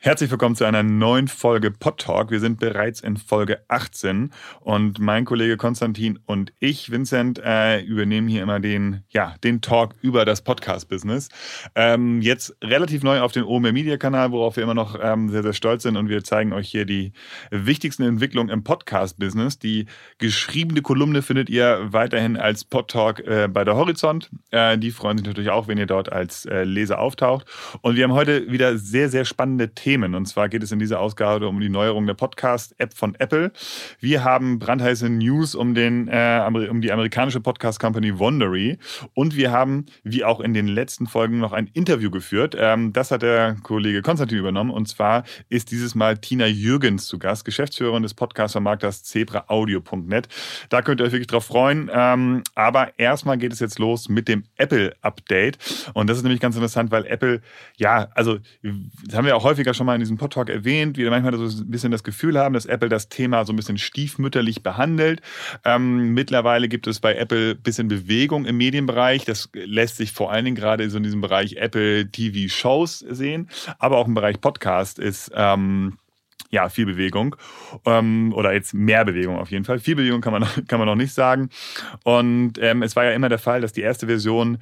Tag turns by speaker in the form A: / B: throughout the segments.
A: Herzlich willkommen zu einer neuen Folge Pod Talk. Wir sind bereits in Folge 18 und mein Kollege Konstantin und ich, Vincent, übernehmen hier immer den Talk über das Podcast-Business. Jetzt relativ neu auf den OMR Media Kanal, worauf wir immer noch sehr, sehr stolz sind, und wir zeigen euch hier die wichtigsten Entwicklungen im Podcast-Business. Die geschriebene Kolumne findet ihr weiterhin als Pod Talk bei der Horizont. Die freuen sich natürlich auch, wenn ihr dort als Leser auftaucht. Und wir haben heute wieder sehr, sehr spannende Themen. Und zwar geht es in dieser Ausgabe um die Neuerung der Podcast-App von Apple. Wir haben brandheiße News um die amerikanische Podcast-Company Wondery. Und wir haben, wie auch in den letzten Folgen, noch ein Interview geführt. Das hat der Kollege Konstantin übernommen. Und zwar ist dieses Mal Tina Jürgens zu Gast, Geschäftsführerin des Podcast-Vermarkters zebraaudio.net. Da könnt ihr euch wirklich drauf freuen. Aber erstmal geht es jetzt los mit dem Apple-Update. Und das ist nämlich ganz interessant, weil Apple, das haben wir auch häufiger schon mal in diesem Pod-Talk erwähnt, wir manchmal so ein bisschen das Gefühl haben, dass Apple das Thema so ein bisschen stiefmütterlich behandelt. Mittlerweile gibt es bei Apple ein bisschen Bewegung im Medienbereich. Das lässt sich vor allen Dingen gerade so in diesem Bereich Apple TV Shows sehen, aber auch im Bereich Podcast ist viel Bewegung oder jetzt mehr Bewegung auf jeden Fall. Viel Bewegung kann man noch nicht sagen. Und es war ja immer der Fall, dass die erste Version,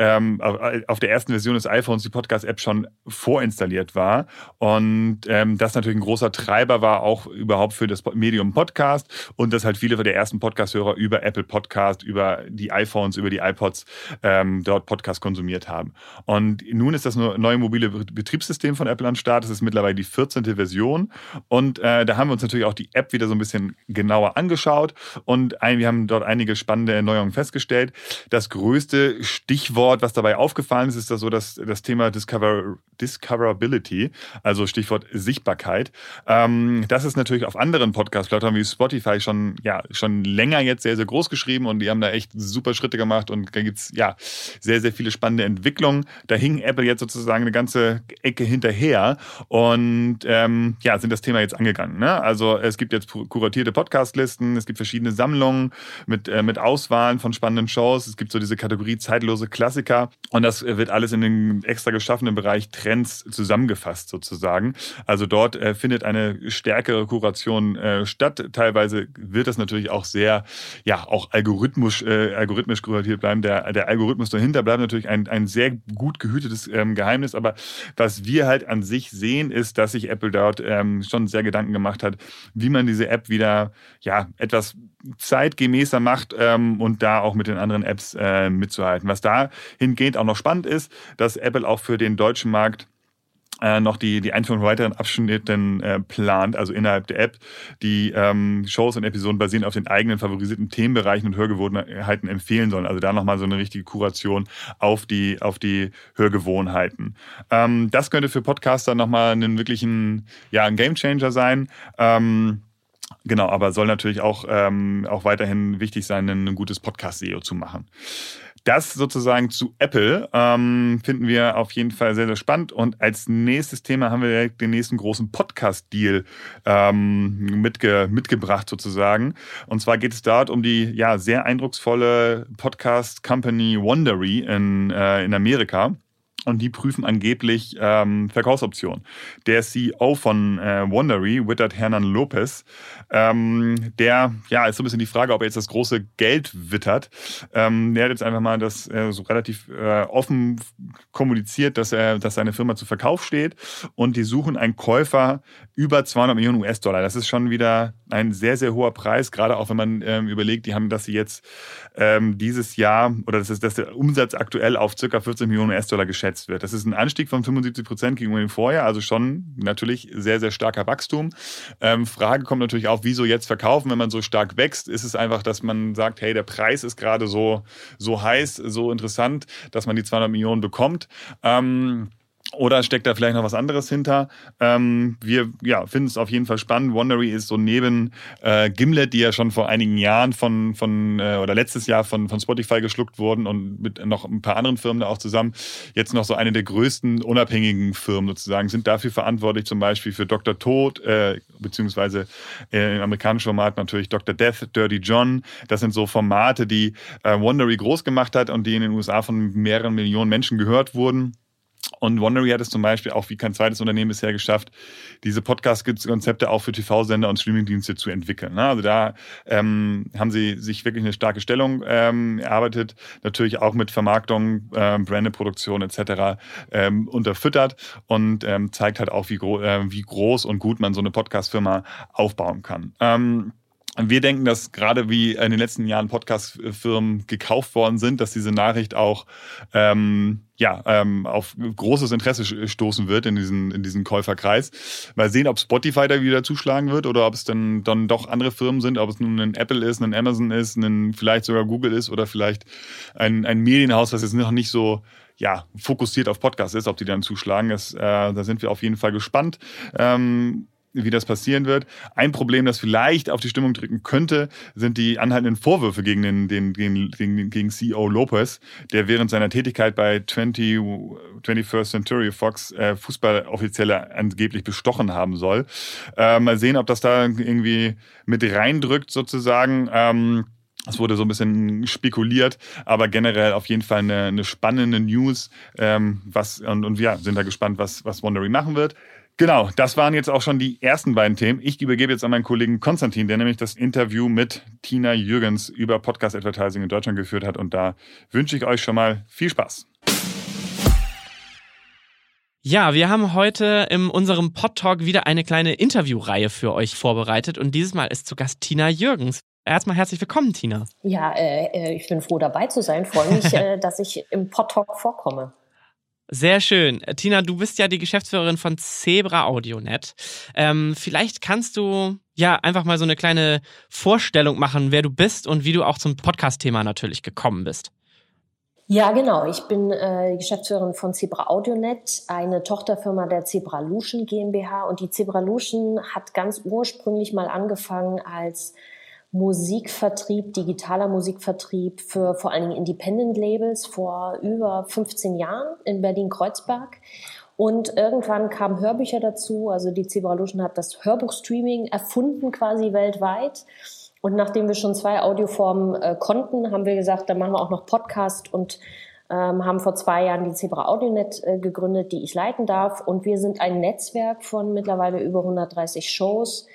A: auf der ersten Version des iPhones die Podcast-App schon vorinstalliert war. Und das natürlich ein großer Treiber war auch überhaupt für das Medium Podcast, und dass halt viele der ersten Podcast-Hörer über Apple Podcast, über die iPhones, über die iPods dort Podcast konsumiert haben. Und nun ist das neue mobile Betriebssystem von Apple am Start. Das ist mittlerweile die 14. Version. Und da haben wir uns natürlich auch die App wieder so ein bisschen genauer angeschaut, und wir haben dort einige spannende Erneuerungen festgestellt. Das größte Stichwort, was dabei aufgefallen ist, ist das Thema Discoverability, also Stichwort Sichtbarkeit. Das ist natürlich auf anderen Podcast-Plattformen wie Spotify schon länger jetzt sehr, sehr groß geschrieben, und die haben da echt super Schritte gemacht, und da gibt's sehr, sehr viele spannende Entwicklungen. Da hing Apple jetzt sozusagen eine ganze Ecke hinterher und sind das Thema jetzt angegangen. Ne? Also es gibt jetzt kuratierte Podcast-Listen, es gibt verschiedene Sammlungen mit Auswahlen von spannenden Shows, es gibt so diese Kategorie zeitlose Klassiker, und das wird alles in den extra geschaffenen Bereich Trends zusammengefasst sozusagen. Also dort findet eine stärkere Kuration statt. Teilweise wird das natürlich auch sehr, auch algorithmisch kuratiert bleiben. Der Algorithmus dahinter bleibt natürlich ein sehr gut gehütetes Geheimnis, aber was wir halt an sich sehen, ist, dass sich Apple dort schon sehr Gedanken gemacht hat, wie man diese App wieder etwas zeitgemäßer macht und da auch mit den anderen Apps mitzuhalten. Was dahingehend auch noch spannend ist, dass Apple auch für den deutschen Markt noch die Einführung von weiteren Abschnitten plant, also innerhalb der App. Die Shows und Episoden basieren auf den eigenen favorisierten Themenbereichen und Hörgewohnheiten empfehlen sollen. Also da nochmal so eine richtige Kuration auf die Hörgewohnheiten. Das könnte für Podcaster nochmal einen wirklichen ein Gamechanger sein. Genau, aber soll natürlich auch weiterhin wichtig sein, ein gutes Podcast-SEO zu machen. Das sozusagen zu Apple finden wir auf jeden Fall sehr, sehr spannend. Und als nächstes Thema haben wir direkt den nächsten großen Podcast-Deal mitgebracht sozusagen. Und zwar geht es dort um die sehr eindrucksvolle Podcast-Company Wondery in Amerika. Und die prüfen angeblich Verkaufsoptionen. Der CEO von Wondery, Wittert Hernan Lopez, der ist so ein bisschen die Frage, ob er jetzt das große Geld wittert. Der hat jetzt einfach mal das so relativ offen kommuniziert, dass seine Firma zu Verkauf steht, und die suchen einen Käufer über 200 Millionen US-Dollar. Das ist schon wieder ein sehr, sehr hoher Preis, gerade auch wenn man überlegt, dass sie jetzt dieses Jahr, oder dass der Umsatz aktuell auf ca. 14 Millionen US-Dollar geschätzt wird. Das ist ein Anstieg von 75% gegenüber dem Vorjahr, also schon natürlich sehr, sehr starker Wachstum. Frage kommt natürlich auch, wieso jetzt verkaufen, wenn man so stark wächst? Ist es einfach, dass man sagt, hey, der Preis ist gerade so heiß, so interessant, dass man die 200 Millionen bekommt? Oder steckt da vielleicht noch was anderes hinter? Wir finden es auf jeden Fall spannend. Wondery ist so neben Gimlet, die ja schon vor einigen Jahren oder letztes Jahr von Spotify geschluckt wurden, und mit noch ein paar anderen Firmen da auch zusammen, jetzt noch so eine der größten unabhängigen Firmen sozusagen, sind dafür verantwortlich, zum Beispiel für Dr. Tod, beziehungsweise im amerikanischen Format natürlich Dr. Death, Dirty John. Das sind so Formate, die Wondery groß gemacht hat und die in den USA von mehreren Millionen Menschen gehört wurden. Und Wondery hat es zum Beispiel auch wie kein zweites Unternehmen bisher geschafft, diese Podcast-Konzepte auch für TV-Sender und Streamingdienste zu entwickeln. Also da haben sie sich wirklich eine starke Stellung erarbeitet, natürlich auch mit Vermarktung, Brandeproduktion etc. Unterfüttert und zeigt halt auch, wie groß und gut man so eine Podcast-Firma aufbauen kann. Wir denken, dass gerade wie in den letzten Jahren Podcast-Firmen gekauft worden sind, dass diese Nachricht auch auf großes Interesse stoßen wird in diesen Käuferkreis. Mal sehen, ob Spotify da wieder zuschlagen wird oder ob es dann doch andere Firmen sind, ob es nun ein Apple ist, ein Amazon ist, vielleicht sogar Google ist oder vielleicht ein Medienhaus, das jetzt noch nicht so fokussiert auf Podcasts ist, ob die dann zuschlagen. Da sind wir auf jeden Fall gespannt. Wie das passieren wird. Ein Problem, das vielleicht auf die Stimmung drücken könnte, sind die anhaltenden Vorwürfe gegen CEO Lopez, der während seiner Tätigkeit bei 21st Century Fox Fußballoffizielle angeblich bestochen haben soll. Mal sehen, ob das da irgendwie mit reindrückt sozusagen. Es wurde so ein bisschen spekuliert, aber generell auf jeden Fall eine spannende News. Wir sind da gespannt, was Wondery machen wird. Genau, das waren jetzt auch schon die ersten beiden Themen. Ich übergebe jetzt an meinen Kollegen Konstantin, der nämlich das Interview mit Tina Jürgens über Podcast-Advertising in Deutschland geführt hat. Und da wünsche ich euch schon mal viel Spaß.
B: Ja, wir haben heute in unserem Podtalk wieder eine kleine Interviewreihe für euch vorbereitet. Und dieses Mal ist zu Gast Tina Jürgens. Erstmal herzlich willkommen, Tina.
C: Ja, ich bin froh, dabei zu sein. Freue mich, dass ich im Podtalk vorkomme.
B: Sehr schön. Tina, du bist ja die Geschäftsführerin von Zebra AudioNet. Vielleicht kannst du einfach mal so eine kleine Vorstellung machen, wer du bist und wie du auch zum Podcast-Thema natürlich gekommen bist.
C: Ja, genau. Ich bin die Geschäftsführerin von Zebra AudioNet, eine Tochterfirma der Zebralution GmbH. Und die Zebralution hat ganz ursprünglich mal angefangen als Musikvertrieb, digitaler Musikvertrieb für vor allen Dingen Independent-Labels vor über 15 Jahren in Berlin-Kreuzberg. Und irgendwann kamen Hörbücher dazu. Also die Zebralution hat das Hörbuchstreaming erfunden quasi weltweit. Und nachdem wir schon 2 Audioformen konnten, haben wir gesagt, dann machen wir auch noch Podcast und haben vor 2 Jahren die Zebra AudioNet gegründet, die ich leiten darf. Und wir sind ein Netzwerk von mittlerweile über 130 Shows,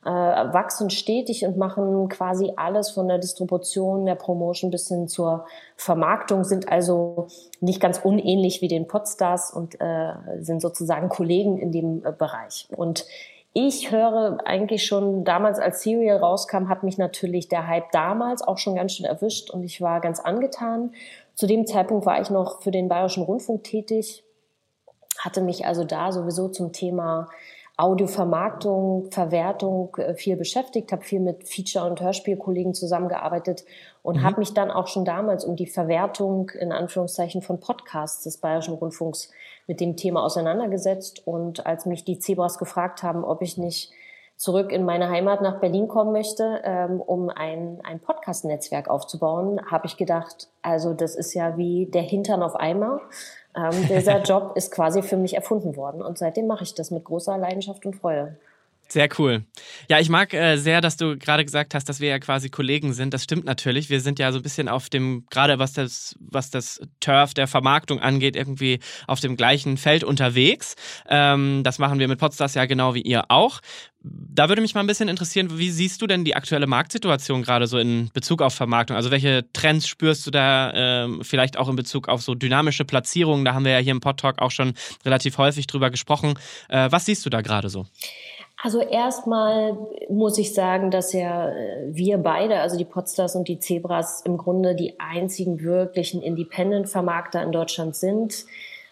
C: wachsen stetig und machen quasi alles von der Distribution, der Promotion bis hin zur Vermarktung, sind also nicht ganz unähnlich wie den Podstars und sind sozusagen Kollegen in dem Bereich. Und ich höre eigentlich schon damals, als Serial rauskam, hat mich natürlich der Hype damals auch schon ganz schön erwischt und ich war ganz angetan. Zu dem Zeitpunkt war ich noch für den Bayerischen Rundfunk tätig, hatte mich also da sowieso zum Thema Audiovermarktung, Verwertung viel beschäftigt, habe viel mit Feature- und Hörspielkollegen zusammengearbeitet und habe mich dann auch schon damals um die Verwertung in Anführungszeichen von Podcasts des Bayerischen Rundfunks mit dem Thema auseinandergesetzt. Und als mich die Zebras gefragt haben, ob ich nicht zurück in meine Heimat nach Berlin kommen möchte, um ein Podcast-Netzwerk aufzubauen, habe ich gedacht, also das ist ja wie der Hintern auf Eimer. Dieser Job ist quasi für mich erfunden worden und seitdem mache ich das mit großer Leidenschaft und Freude.
B: Sehr cool. Ja, ich mag sehr, dass du gerade gesagt hast, dass wir ja quasi Kollegen sind. Das stimmt natürlich. Wir sind ja so ein bisschen auf dem, gerade was das Turf der Vermarktung angeht, irgendwie auf dem gleichen Feld unterwegs. Das machen wir mit Podstars ja genau wie ihr auch. Da würde mich mal ein bisschen interessieren, wie siehst du denn die aktuelle Marktsituation gerade so in Bezug auf Vermarktung? Also welche Trends spürst du da vielleicht auch in Bezug auf so dynamische Platzierungen? Da haben wir ja hier im Podtalk auch schon relativ häufig drüber gesprochen. Was siehst du da gerade so?
C: Also erstmal muss ich sagen, dass ja wir beide, also die Podstars und die Zebras, im Grunde die einzigen wirklichen Independent-Vermarkter in Deutschland sind.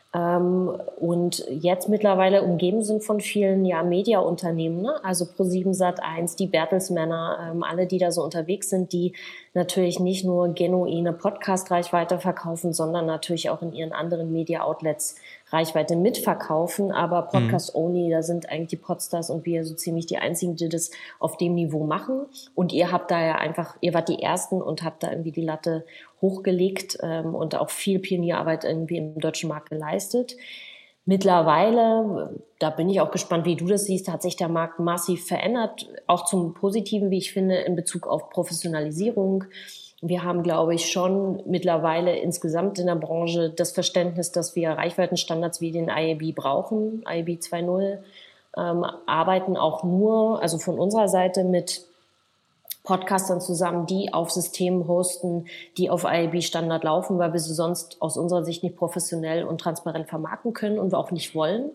C: Und jetzt mittlerweile umgeben sind von vielen Media-Unternehmen, ne? Also ProSieben, Sat.1, die Bertelsmänner, alle, die da so unterwegs sind, die natürlich nicht nur genuine Podcast-Reichweite verkaufen, sondern natürlich auch in ihren anderen Media-Outlets Reichweite mitverkaufen, aber Podcast-only, da sind eigentlich die Podstars und wir so ziemlich die einzigen, die das auf dem Niveau machen. Und ihr habt da ja einfach, ihr wart die Ersten und habt da irgendwie die Latte hochgelegt und auch viel Pionierarbeit irgendwie im deutschen Markt geleistet. Mittlerweile, da bin ich auch gespannt, wie du das siehst, hat sich der Markt massiv verändert, auch zum Positiven, wie ich finde, in Bezug auf Professionalisierung. Wir haben, glaube ich, schon mittlerweile insgesamt in der Branche das Verständnis, dass wir Reichweitenstandards wie den IAB brauchen, IAB 2.0, arbeiten auch nur, also von unserer Seite mit Podcastern zusammen, die auf Systemen hosten, die auf IAB-Standard laufen, weil wir sie sonst aus unserer Sicht nicht professionell und transparent vermarkten können und wir auch nicht wollen.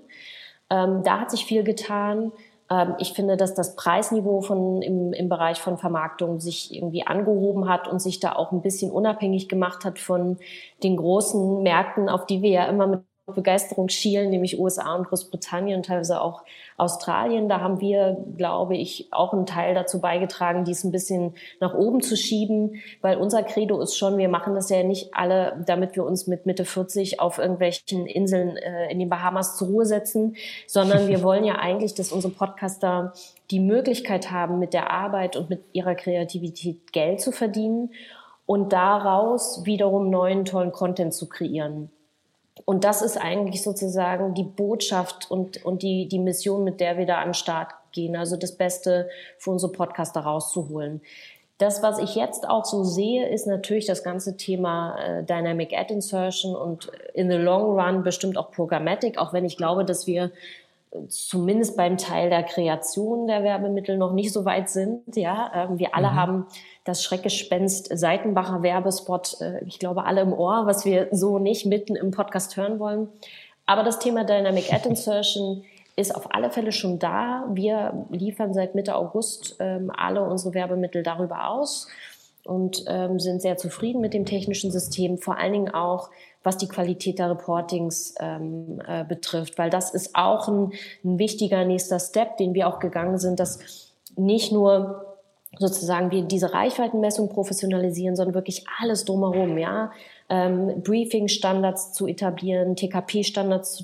C: Da hat sich viel getan. Ich finde, dass das Preisniveau im Bereich von Vermarktung sich irgendwie angehoben hat und sich da auch ein bisschen unabhängig gemacht hat von den großen Märkten, auf die wir ja immer mit Begeisterung schielen, nämlich USA und Großbritannien und teilweise auch Australien. Da haben wir, glaube ich, auch einen Teil dazu beigetragen, dies ein bisschen nach oben zu schieben, weil unser Credo ist schon, wir machen das ja nicht alle, damit wir uns mit Mitte 40 auf irgendwelchen Inseln in den Bahamas zur Ruhe setzen, sondern wir wollen ja eigentlich, dass unsere Podcaster die Möglichkeit haben, mit der Arbeit und mit ihrer Kreativität Geld zu verdienen und daraus wiederum neuen, tollen Content zu kreieren. Und das ist eigentlich sozusagen die Botschaft und die Mission, mit der wir da an den Start gehen. Also das Beste für unsere Podcaster rauszuholen. Das, was ich jetzt auch so sehe, ist natürlich das ganze Thema Dynamic Ad Insertion und in the long run bestimmt auch Programmatic, auch wenn ich glaube, dass wir zumindest beim Teil der Kreation der Werbemittel noch nicht so weit sind. Ja, wir alle haben das Schreckgespenst Seitenbacher Werbespot, ich glaube, alle im Ohr, was wir so nicht mitten im Podcast hören wollen. Aber das Thema Dynamic Ad Insertion ist auf alle Fälle schon da. Wir liefern seit Mitte August alle unsere Werbemittel darüber aus und sind sehr zufrieden mit dem technischen System, vor allen Dingen auch, was die Qualität der Reportings betrifft, weil das ist auch ein wichtiger nächster Step, den wir auch gegangen sind, dass nicht nur sozusagen wir diese Reichweitenmessung professionalisieren, sondern wirklich alles drumherum, ja. Briefing-Standards zu etablieren, TKP-Standards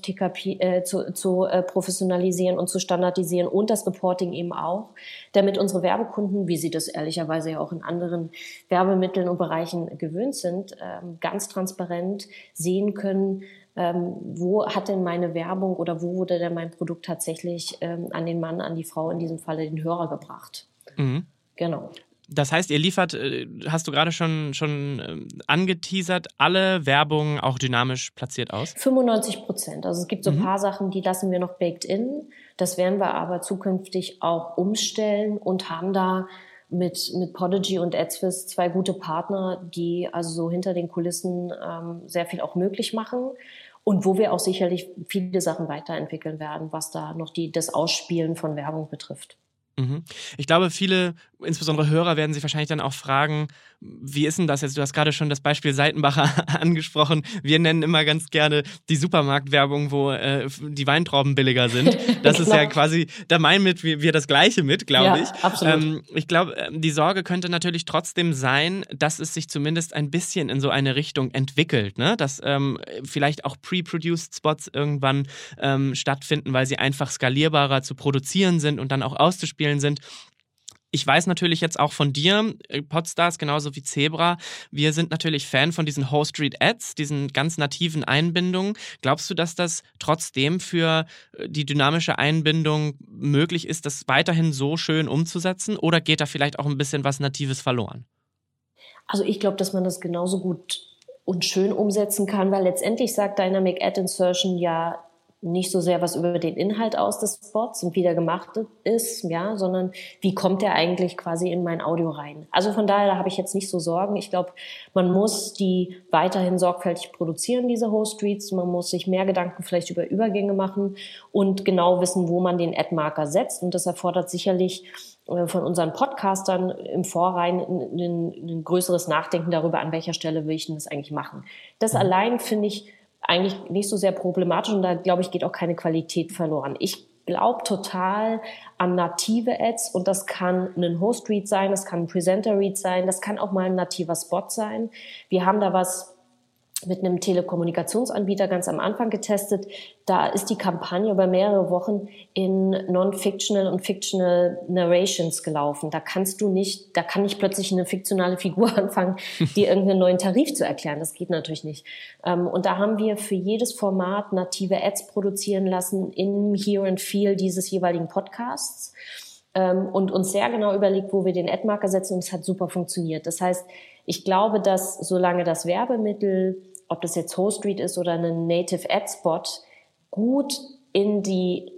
C: zu professionalisieren und zu standardisieren und das Reporting eben auch, damit unsere Werbekunden, wie sie das ehrlicherweise ja auch in anderen Werbemitteln und Bereichen gewöhnt sind, ganz transparent sehen können, wo hat denn meine Werbung oder wo wurde denn mein Produkt tatsächlich an den Mann, an die Frau, in diesem Falle den Hörer gebracht.
B: Mhm.
C: Genau.
B: Das heißt, ihr liefert, hast du gerade schon angeteasert, alle Werbung auch dynamisch platziert aus?
C: 95%. Also es gibt so ein paar Sachen, die lassen wir noch baked in. Das werden wir aber zukünftig auch umstellen und haben da mit Podigy und AdsWizz 2 gute Partner, die also so hinter den Kulissen sehr viel auch möglich machen. Und wo wir auch sicherlich viele Sachen weiterentwickeln werden, was da noch das Ausspielen von Werbung betrifft.
B: Ich glaube, viele, insbesondere Hörer, werden sich wahrscheinlich dann auch fragen, wie ist denn das jetzt? Du hast gerade schon das Beispiel Seitenbacher angesprochen. Wir nennen immer ganz gerne die Supermarktwerbung, wo die Weintrauben billiger sind. Das ist ja quasi, da meinen wir das Gleiche mit, glaube ich.
C: Absolut.
B: Ich glaube, die Sorge könnte natürlich trotzdem sein, dass es sich zumindest ein bisschen in so eine Richtung entwickelt, ne? Dass vielleicht auch pre-produced Spots irgendwann stattfinden, weil sie einfach skalierbarer zu produzieren sind und dann auch auszuspielen sind. Ich weiß natürlich jetzt auch von dir, Podstars genauso wie Zebra, wir sind natürlich Fan von diesen Whole-Street-Ads, diesen ganz nativen Einbindungen. Glaubst du, dass das trotzdem für die dynamische Einbindung möglich ist, das weiterhin so schön umzusetzen? Oder geht da vielleicht auch ein bisschen was Natives verloren?
C: Also ich glaube, dass man das genauso gut und schön umsetzen kann, weil letztendlich sagt Dynamic Ad Insertion ja nicht so sehr was über den Inhalt aus des Spots und wie der gemacht ist, ja, sondern wie kommt der eigentlich quasi in mein Audio rein. Also von daher, da habe ich jetzt nicht so Sorgen. Ich glaube, man muss die weiterhin sorgfältig produzieren, diese Host-Streets. Man muss sich mehr Gedanken vielleicht über Übergänge machen und genau wissen, wo man den Ad-Marker setzt. Und das erfordert sicherlich von unseren Podcastern im Vorrein ein größeres Nachdenken darüber, an welcher Stelle will ich denn das eigentlich machen. Das allein finde ich eigentlich nicht so sehr problematisch und da, glaube ich, geht auch keine Qualität verloren. Ich glaube total an native Ads und das kann ein Host-Read sein, das kann ein Presenter-Read sein, das kann auch mal ein nativer Spot sein. Wir haben da was mit einem Telekommunikationsanbieter ganz am Anfang getestet. Da ist die Kampagne über mehrere Wochen in Non-Fictional und Fictional Narrations gelaufen. Da kann nicht plötzlich eine fiktionale Figur anfangen, dir irgendeinen neuen Tarif zu erklären. Das geht natürlich nicht. Und da haben wir für jedes Format native Ads produzieren lassen im Hear and Feel dieses jeweiligen Podcasts. und uns sehr genau überlegt, wo wir den Ad-Marker setzen, und es hat super funktioniert. Das heißt, ich glaube, dass solange das Werbemittel, ob das jetzt HostStreet ist oder ein Native Ad-Spot, gut in die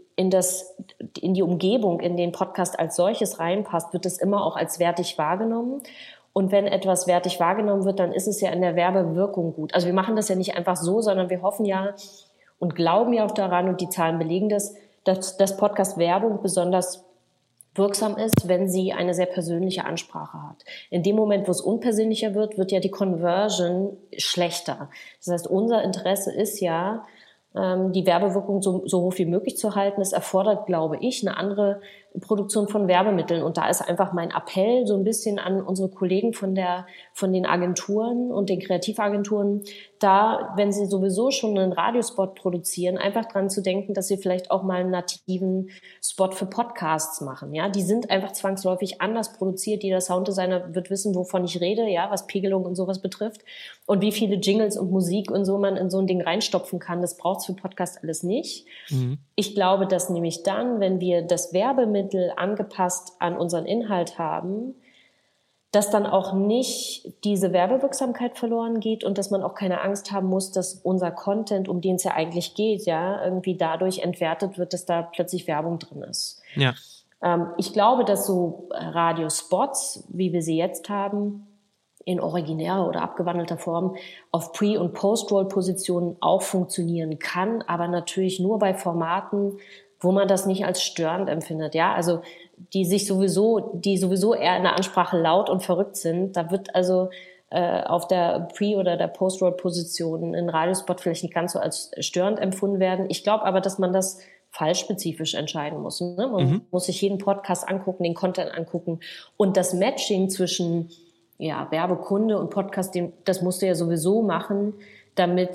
C: Umgebung, in den Podcast als solches reinpasst, wird es immer auch als wertig wahrgenommen. Und wenn etwas wertig wahrgenommen wird, dann ist es ja in der Werbewirkung gut. Also wir machen das ja nicht einfach so, sondern wir hoffen ja und glauben ja auch daran, und die Zahlen belegen das, dass Podcast-Werbung besonders wirksam ist, wenn sie eine sehr persönliche Ansprache hat. In dem Moment, wo es unpersönlicher wird, wird ja die Conversion schlechter. Das heißt, unser Interesse ist ja, die Werbewirkung so hoch wie möglich zu halten. Das erfordert, glaube ich, eine andere Produktion von Werbemitteln. Und da ist einfach mein Appell so ein bisschen an unsere Kollegen von den Agenturen und den Kreativagenturen, da, wenn sie sowieso schon einen Radiospot produzieren, einfach dran zu denken, dass sie vielleicht auch mal einen nativen Spot für Podcasts machen. Ja, die sind einfach zwangsläufig anders produziert. Jeder Sounddesigner wird wissen, wovon ich rede, ja, was Pegelung und sowas betrifft. Und wie viele Jingles und Musik und so man in so ein Ding reinstopfen kann, das braucht es für Podcasts alles nicht. Mhm. Ich glaube, dass nämlich dann, wenn wir das Werbemittel angepasst an unseren Inhalt haben, dass dann auch nicht diese Werbewirksamkeit verloren geht und dass man auch keine Angst haben muss, dass unser Content, um den es ja eigentlich geht, ja, irgendwie dadurch entwertet wird, dass da plötzlich Werbung drin ist.
B: Ja.
C: Ich glaube, dass so Radiospots, wie wir sie jetzt haben, in originärer oder abgewandelter Form auf Pre- und Post-Roll-Positionen auch funktionieren kann, aber natürlich nur bei Formaten, wo man das nicht als störend empfindet. Ja, also die sowieso eher in der Ansprache laut und verrückt sind. Da wird also auf der Pre- oder der Post-Roll-Position ein Radiospot vielleicht nicht ganz so als störend empfunden werden. Ich glaube aber, dass man das fallspezifisch entscheiden muss. Ne? Man muss sich jeden Podcast angucken, den Content angucken. Und das Matching zwischen Werbekunde und Podcast, das musst du ja sowieso machen, damit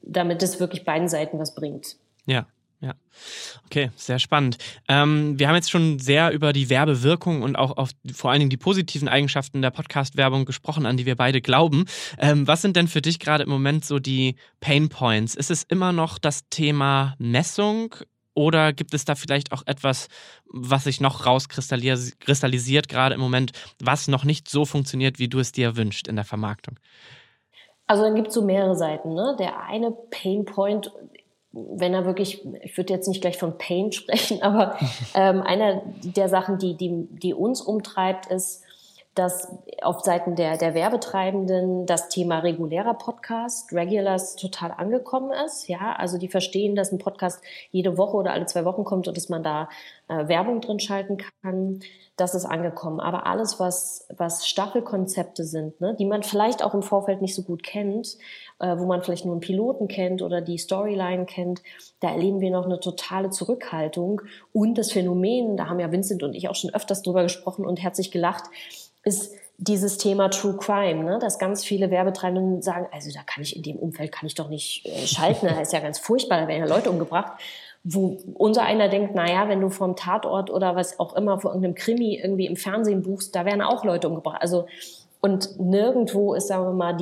C: es wirklich beiden Seiten was bringt.
B: Ja. Ja, okay, sehr spannend. Wir haben jetzt schon sehr über die Werbewirkung und auch auf vor allen Dingen die positiven Eigenschaften der Podcast-Werbung gesprochen, an die wir beide glauben. Was sind denn für dich gerade im Moment so die Pain Points? Ist es immer noch das Thema Messung oder gibt es da vielleicht auch etwas, was sich noch rauskristallisiert gerade im Moment, was noch nicht so funktioniert, wie du es dir wünschst in der Vermarktung?
C: Also dann gibt es so mehrere Seiten. Ne? Der eine Pain Point, wenn er wirklich, ich würde jetzt nicht gleich von Pain sprechen, aber einer der Sachen, die uns umtreibt, ist, dass auf Seiten der Werbetreibenden das Thema regulärer Podcast, Regulars, total angekommen ist. Ja, also die verstehen, dass ein Podcast jede Woche oder alle 2 Wochen kommt und dass man da Werbung drin schalten kann. Das ist angekommen. Aber alles, was Staffelkonzepte sind, ne, die man vielleicht auch im Vorfeld nicht so gut kennt, wo man vielleicht nur einen Piloten kennt oder die Storyline kennt, da erleben wir noch eine totale Zurückhaltung. Und das Phänomen, da haben ja Vincent und ich auch schon öfters drüber gesprochen und herzlich gelacht, ist dieses Thema True Crime, ne? Dass ganz viele Werbetreibenden sagen, also da kann ich in dem Umfeld doch nicht schalten, das ist ja ganz furchtbar, da werden ja Leute umgebracht. Wo unser einer denkt, naja, wenn du vom Tatort oder was auch immer vor irgendeinem Krimi irgendwie im Fernsehen buchst, da werden auch Leute umgebracht. Also, und nirgendwo ist, sagen wir mal,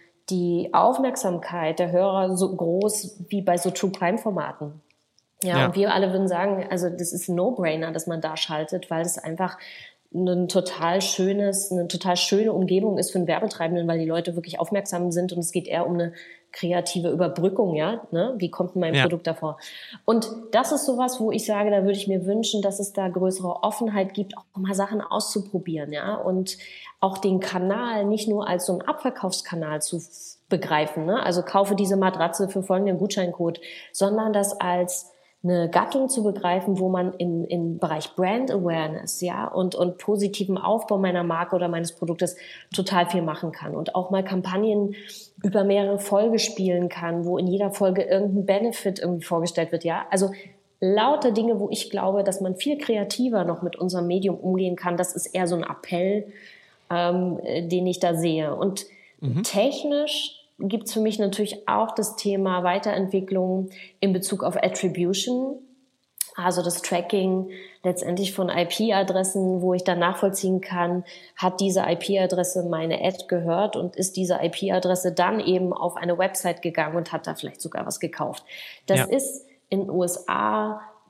C: die Aufmerksamkeit der Hörer so groß wie bei so True Crime Formaten. Ja, und wir alle würden sagen, also das ist ein No-Brainer, dass man da schaltet, weil das einfach eine total schöne Umgebung ist für einen Werbetreibenden, weil die Leute wirklich aufmerksam sind und es geht eher um eine kreative Überbrückung, ja, ne? Wie kommt mein Produkt davor? Und das ist sowas, wo ich sage, da würde ich mir wünschen, dass es da größere Offenheit gibt, auch mal Sachen auszuprobieren, ja, und auch den Kanal nicht nur als so einen Abverkaufskanal zu begreifen, ne? Also kaufe diese Matratze für folgenden Gutscheincode, sondern das als eine Gattung zu begreifen, wo man im Bereich Brand Awareness, ja, und positiven Aufbau meiner Marke oder meines Produktes total viel machen kann und auch mal Kampagnen über mehrere Folgen spielen kann, wo in jeder Folge irgendein Benefit irgendwie vorgestellt wird, ja. Also lauter Dinge, wo ich glaube, dass man viel kreativer noch mit unserem Medium umgehen kann. Das ist eher so ein Appell, den ich da sehe. Und technisch gibt es für mich natürlich auch das Thema Weiterentwicklung in Bezug auf Attribution, also das Tracking letztendlich von IP-Adressen, wo ich dann nachvollziehen kann, hat diese IP-Adresse meine Ad gehört und ist diese IP-Adresse dann eben auf eine Website gegangen und hat da vielleicht sogar was gekauft. Das ist in den USA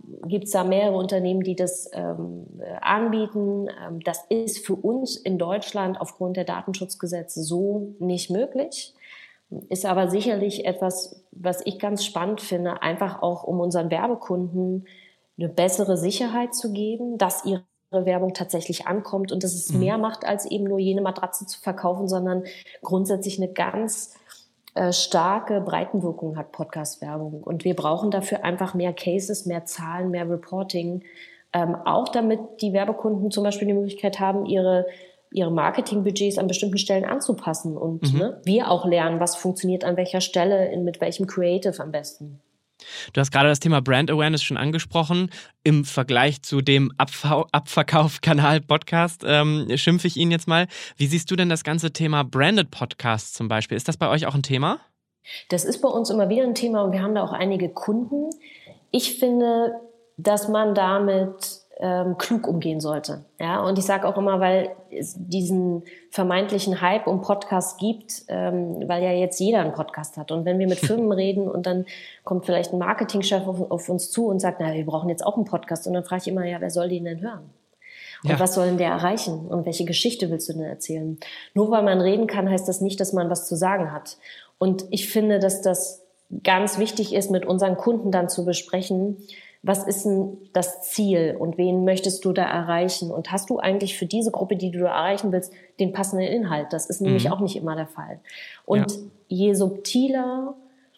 C: gibt es da mehrere Unternehmen, die das anbieten. Das ist für uns in Deutschland aufgrund der Datenschutzgesetze so nicht möglich. Ist aber sicherlich etwas, was ich ganz spannend finde, einfach auch um unseren Werbekunden eine bessere Sicherheit zu geben, dass ihre Werbung tatsächlich ankommt und dass es mehr macht, als eben nur jene Matratze zu verkaufen, sondern grundsätzlich eine ganz starke Breitenwirkung hat Podcast-Werbung. Und wir brauchen dafür einfach mehr Cases, mehr Zahlen, mehr Reporting, auch damit die Werbekunden zum Beispiel die Möglichkeit haben, ihre Marketingbudgets an bestimmten Stellen anzupassen und wir auch lernen, was funktioniert an welcher Stelle, mit welchem Creative am besten.
B: Du hast gerade das Thema Brand Awareness schon angesprochen. Im Vergleich zu dem Abverkauf-Kanal-Podcast schimpfe ich ihn jetzt mal. Wie siehst du denn das ganze Thema Branded Podcasts zum Beispiel? Ist das bei euch auch ein Thema?
C: Das ist bei uns immer wieder ein Thema und wir haben da auch einige Kunden. Ich finde, dass man damit klug umgehen sollte. Ja, und ich sage auch immer, weil es diesen vermeintlichen Hype um Podcasts gibt, weil ja jetzt jeder einen Podcast hat. Und wenn wir mit Firmen reden und dann kommt vielleicht ein Marketingchef auf uns zu und sagt, na, wir brauchen jetzt auch einen Podcast. Und dann frage ich immer, ja, wer soll den denn hören? Und was soll denn der erreichen? Und welche Geschichte willst du denn erzählen? Nur weil man reden kann, heißt das nicht, dass man was zu sagen hat. Und ich finde, dass das ganz wichtig ist, mit unseren Kunden dann zu besprechen, was ist denn das Ziel und wen möchtest du da erreichen? Und hast du eigentlich für diese Gruppe, die du da erreichen willst, den passenden Inhalt? Das ist nämlich auch nicht immer der Fall. Und je subtiler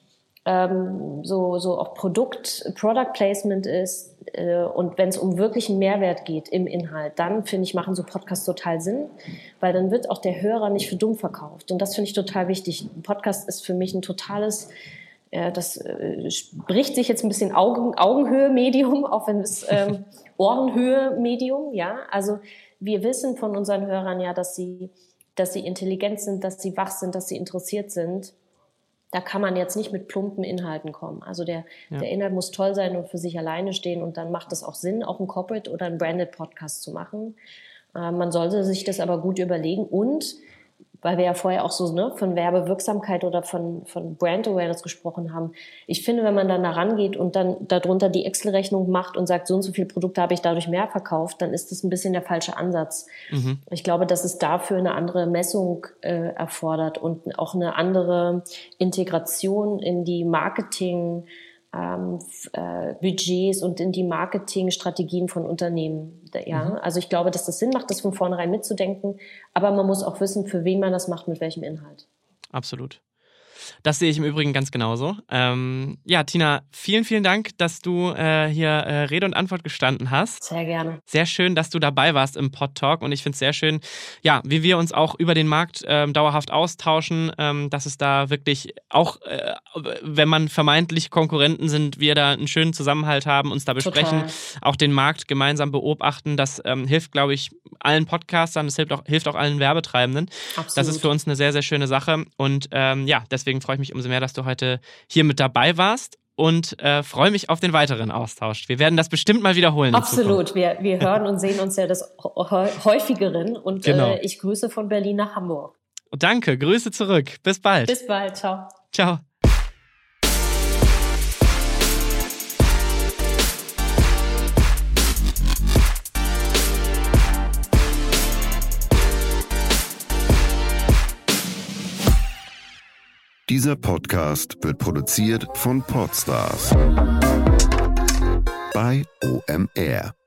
C: so auch Product Placement ist und wenn es um wirklichen Mehrwert geht im Inhalt, dann finde ich, machen so Podcasts total Sinn, weil dann wird auch der Hörer nicht für dumm verkauft. Und das finde ich total wichtig. Ein Podcast ist für mich ein totales das spricht sich jetzt ein bisschen Augenhöhe-Medium, auch wenn es Ohrenhöhe-Medium, ja. Also wir wissen von unseren Hörern ja, dass sie intelligent sind, dass sie wach sind, dass sie interessiert sind. Da kann man jetzt nicht mit plumpen Inhalten kommen. Also der Inhalt muss toll sein und für sich alleine stehen und dann macht es auch Sinn, auch einen Corporate oder einen Branded Podcast zu machen. Man sollte sich das aber gut überlegen und weil wir ja vorher auch so von Werbewirksamkeit oder von Brand Awareness gesprochen haben. Ich finde, wenn man dann da rangeht und dann darunter die Excel-Rechnung macht und sagt, so und so viele Produkte habe ich dadurch mehr verkauft, dann ist das ein bisschen der falsche Ansatz. Ich glaube, dass es dafür eine andere Messung erfordert und auch eine andere Integration in die Marketing Budgets und in die Marketingstrategien von Unternehmen. Ja, also ich glaube, dass das Sinn macht, das von vornherein mitzudenken, aber man muss auch wissen, für wen man das macht, mit welchem Inhalt.
B: Absolut. Das sehe ich im Übrigen ganz genauso. Ja, Tina, vielen, vielen Dank, dass du hier Rede und Antwort gestanden hast.
C: Sehr gerne.
B: Sehr schön, dass du dabei warst im Pod Talk und ich finde es sehr schön, ja, wie wir uns auch über den Markt dauerhaft austauschen, dass es da wirklich auch, wenn man vermeintlich Konkurrenten sind, wir da einen schönen Zusammenhalt haben, uns da besprechen,
C: Total.
B: Auch den Markt gemeinsam beobachten. Das hilft, glaube ich, allen Podcastern, das hilft auch allen Werbetreibenden.
C: Absolut.
B: Das ist für uns eine sehr, sehr schöne Sache und ja, deswegen freue ich mich umso mehr, dass du heute hier mit dabei warst und freue mich auf den weiteren Austausch. Wir werden das bestimmt mal wiederholen.
C: Absolut. Wir hören und sehen uns ja des Häufigeren und
B: genau.
C: Ich grüße von Berlin nach Hamburg.
B: Danke, Grüße zurück. Bis bald.
C: Bis bald. Ciao.
B: Ciao.
D: Dieser Podcast wird produziert von Podstars bei OMR.